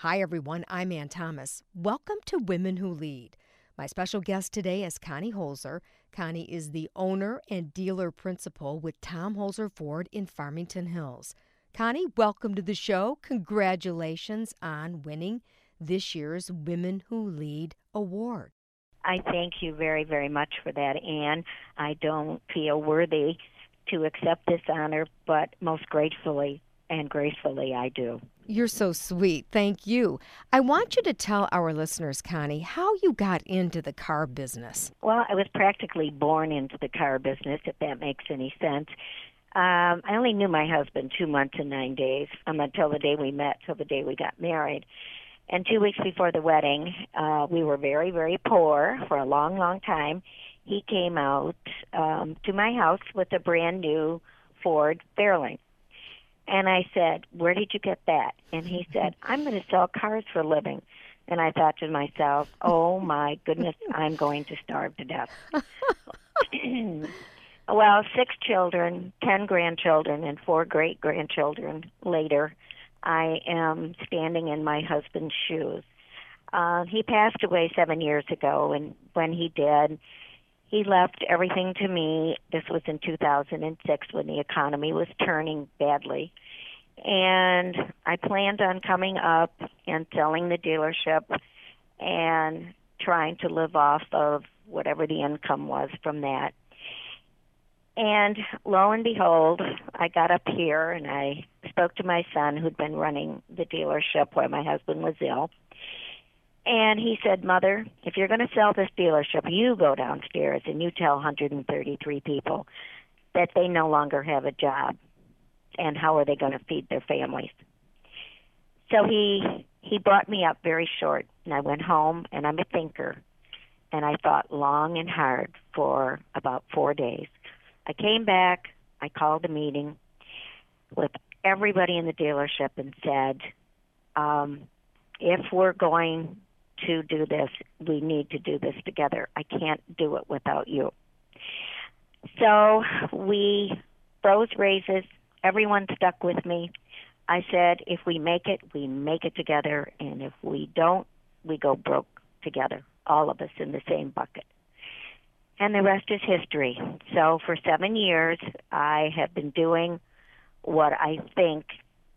Hi, everyone. I'm Ann Thomas. Welcome to Women Who Lead. My special guest today is Connie Holzer. Connie is the owner and dealer principal with Tom Holzer Ford in Farmington Hills. Connie, welcome to the show. Congratulations on winning this year's Women Who Lead award. I thank you very, very much for that, Ann. I don't feel worthy to accept this honor, but most gratefully and gracefully I do. You're so sweet. Thank you. I want you to tell our listeners, Connie, how you got into the car business. Well, I was practically born into the car business, if that makes any sense. I only knew my husband 2 months and 9 days until the day we met, till the day we got married. And 2 weeks before the wedding, we were very, very poor for a long, long time. He came out to my house with a brand new Ford Fairlane. And I said, "Where did you get that?" And he said, "I'm going to sell cars for a living." And I thought to myself, oh, my goodness, I'm going to starve to death. Well, 6 children, 10 grandchildren, and 4 great-grandchildren later, I am standing in my husband's shoes. He passed away 7 years ago, and when he did, he left everything to me. This was in 2006 when the economy was turning badly. And I planned on coming up and selling the dealership and trying to live off of whatever the income was from that. And lo and behold, I got up here and I spoke to my son who'd been running the dealership while my husband was ill. And he said, "Mother, if you're going to sell this dealership, you go downstairs and you tell 133 people that they no longer have a job and how are they going to feed their families." So he brought me up very short, and I went home, and I'm a thinker, and I thought long and hard for about 4 days. I came back, I called a meeting with everybody in the dealership and said, if we're going to do this, we need to do this together. I can't do it without you. So we froze raises. Everyone stuck with me. I said, if we make it together, and if we don't, we go broke together, all of us in the same bucket. And the rest is history. So for 7 years, I have been doing what I think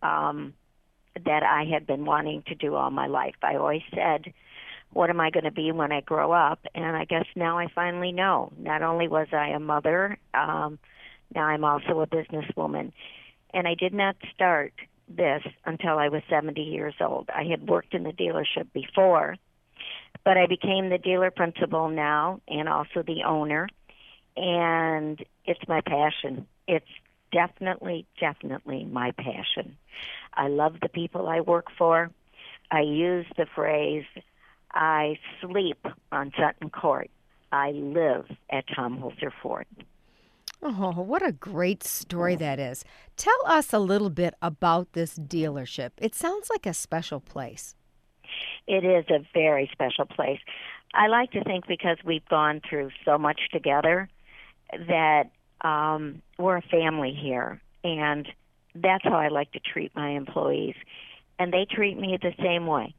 that I had been wanting to do all my life. I always said, what am I going to be when I grow up? And I guess now I finally know. Not only was I a mother, now I'm also a businesswoman. And I did not start this until I was 70 years old. I had worked in the dealership before, but I became the dealer principal now and also the owner. And it's my passion. It's definitely my passion. I love the people I work for. I use the phrase, I sleep on Sutton Court. I live at Tom Holzer Ford. Oh, what a great story that is. Tell us a little bit about this dealership. It sounds like a special place. It is a very special place. I like to think because we've gone through so much together that we're a family here, and that's how I like to treat my employees, and they treat me the same way.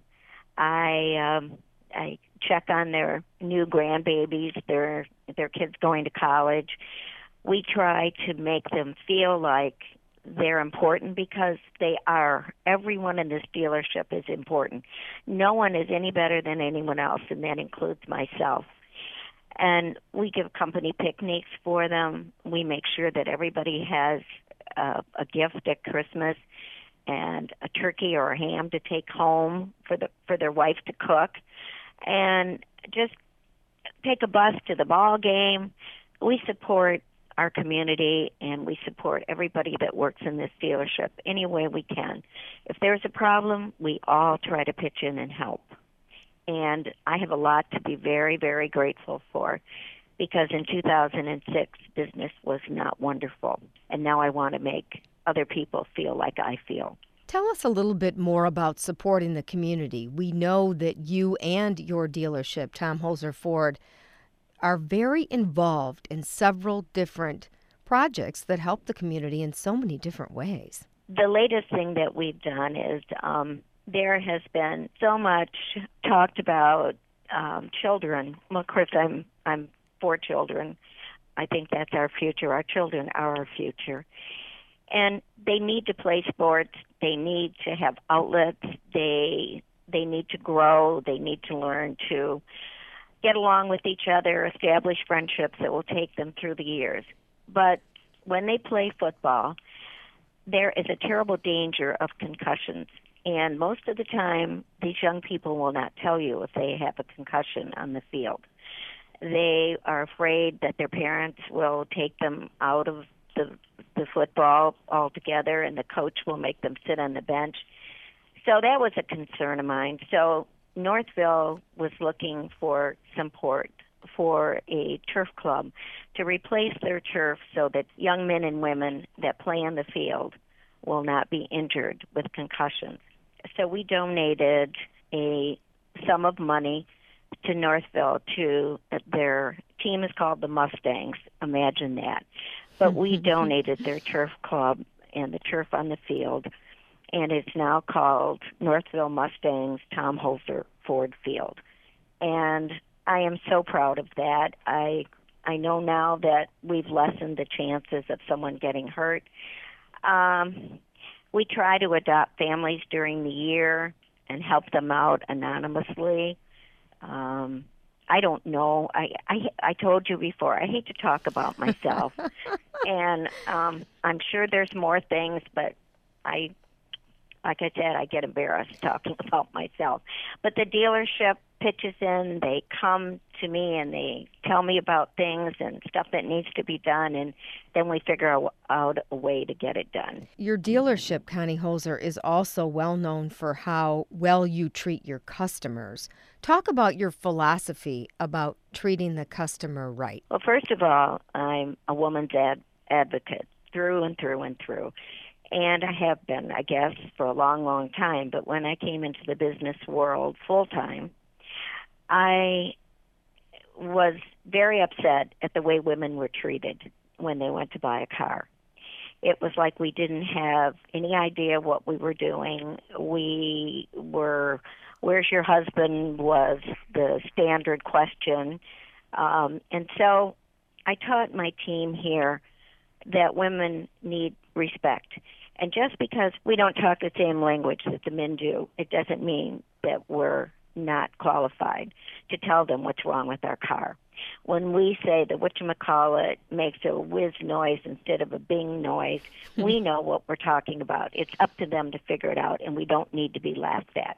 I check on their new grandbabies, their kids going to college. We try to make them feel like they're important because they are. Everyone in this dealership is important. No one is any better than anyone else, and that includes myself. And we give company picnics for them. We make sure that everybody has a gift at Christmas and a turkey or a ham to take home for their wife to cook, and just take a bus to the ball game. We support our community, and we support everybody that works in this dealership any way we can. If there's a problem, we all try to pitch in and help. And I have a lot to be very, very grateful for, because in 2006, business was not wonderful. And now I want to make other people feel like I feel. Tell us a little bit more about supporting the community. We know that you and your dealership, Tom Holzer Ford, are very involved in several different projects that help the community in so many different ways. The latest thing that we've done is there has been so much talked about children. Well, of course, I'm for children. I think that's our future. Our children are our future. And they need to play sports. They need to have outlets. They need to grow. They need to learn to get along with each other, establish friendships that will take them through the years. But when they play football, there is a terrible danger of concussions. And most of the time, these young people will not tell you if they have a concussion on the field. They are afraid that their parents will take them out of the football altogether, and the coach will make them sit on the bench. So that was a concern of mine. So Northville was looking for support for a turf club to replace their turf so that young men and women that play on the field will not be injured with concussions. So we donated a sum of money to Northville. To their team is called the Mustangs. Imagine that. But we donated their turf club and the turf on the field, and it's now called Northville Mustangs Tom Holzer Ford Field. And I am so proud of that. I know now that we've lessened the chances of someone getting hurt. We try to adopt families during the year and help them out anonymously. I don't know. I told you before, I hate to talk about myself. And I'm sure there's more things, but like I said, I get embarrassed talking about myself. But the dealership pitches in. They come to me and they tell me about things and stuff that needs to be done, and then we figure out a way to get it done. Your dealership, Connie Holzer, is also well known for how well you treat your customers. Talk about your philosophy about treating the customer right. Well, first of all, I'm a woman's advocate through and through and through. And I have been, I guess, for a long, long time. But when I came into the business world full-time, I was very upset at the way women were treated when they went to buy a car. It was like we didn't have any idea what we were doing. We were, where's your husband, was the standard question. And so I taught my team here that women need respect. And just because we don't talk the same language that the men do, it doesn't mean that we're not qualified to tell them what's wrong with our car. When we say that whatchamacallit makes a whiz noise instead of a bing noise, we know what we're talking about. It's up to them to figure it out, and we don't need to be laughed at.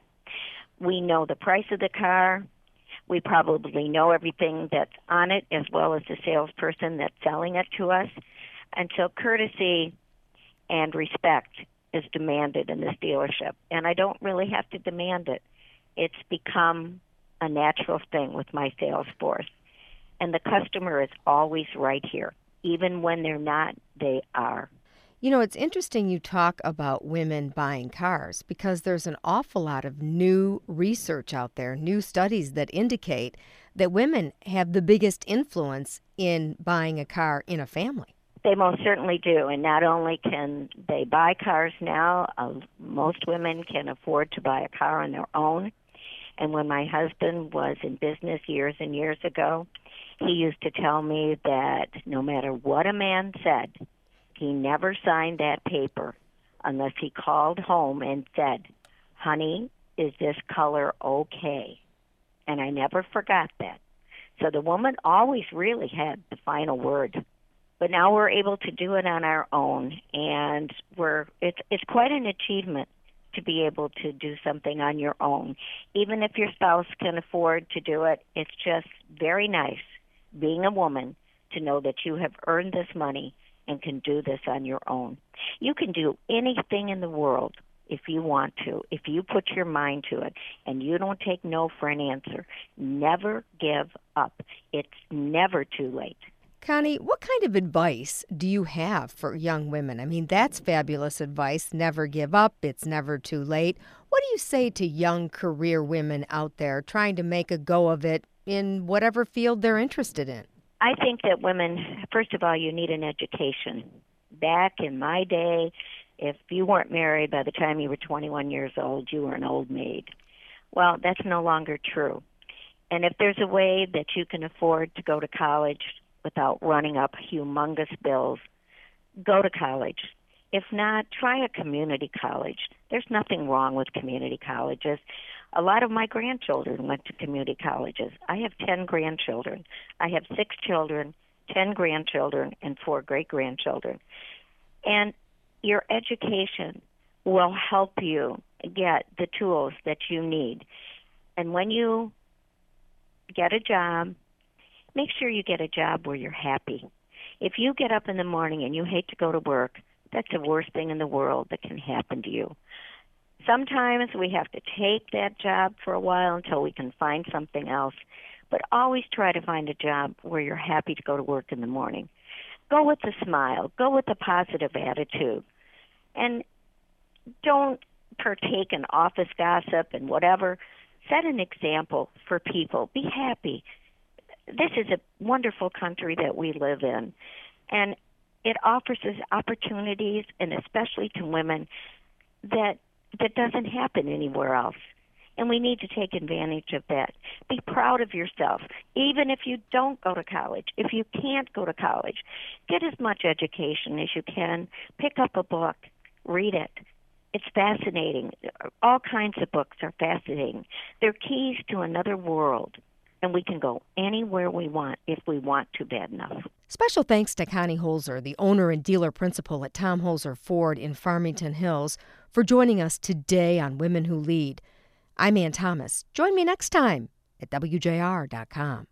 We know the price of the car. We probably know everything that's on it, as well as the salesperson that's selling it to us. And so courtesy and respect is demanded in this dealership. And I don't really have to demand it. It's become a natural thing with my sales force. And the customer is always right here. Even when they're not, they are. You know, it's interesting you talk about women buying cars because there's an awful lot of new research out there, new studies that indicate that women have the biggest influence in buying a car in a family. They most certainly do. And not only can they buy cars now, most women can afford to buy a car on their own. And when my husband was in business years and years ago, he used to tell me that no matter what a man said, he never signed that paper unless he called home and said, honey, is this color okay? And I never forgot that. So the woman always really had the final word. But now we're able to do it on our own, and it's quite an achievement to be able to do something on your own. Even if your spouse can afford to do it, it's just very nice, being a woman, to know that you have earned this money and can do this on your own. You can do anything in the world if you want to, if you put your mind to it, and you don't take no for an answer. Never give up. It's never too late. Connie, what kind of advice do you have for young women? I mean, that's fabulous advice. Never give up. It's never too late. What do you say to young career women out there trying to make a go of it in whatever field they're interested in? I think that women, first of all, you need an education. Back in my day, if you weren't married by the time you were 21 years old, you were an old maid. Well, that's no longer true. And if there's a way that you can afford to go to college without running up humongous bills, go to college. If not, try a community college. There's nothing wrong with community colleges. A lot of my grandchildren went to community colleges. I have 10 grandchildren. I have 6 children, 10 grandchildren, and 4 great-grandchildren. And your education will help you get the tools that you need. And when you get a job, make sure you get a job where you're happy. If you get up in the morning and you hate to go to work, that's the worst thing in the world that can happen to you. Sometimes we have to take that job for a while until we can find something else, but always try to find a job where you're happy to go to work in the morning. Go with a smile. Go with a positive attitude. And don't partake in office gossip and whatever. Set an example for people. Be happy. This is a wonderful country that we live in, and it offers us opportunities, and especially to women, that doesn't happen anywhere else. And we need to take advantage of that. Be proud of yourself. Even if you don't go to college, if you can't go to college, get as much education as you can. Pick up a book. Read it. It's fascinating. All kinds of books are fascinating. They're keys to another world, and we can go anywhere we want if we want to bad enough. Special thanks to Connie Holzer, the owner and dealer principal at Tom Holzer Ford in Farmington Hills, for joining us today on Women Who Lead. I'm Ann Thomas. Join me next time at WJR.com.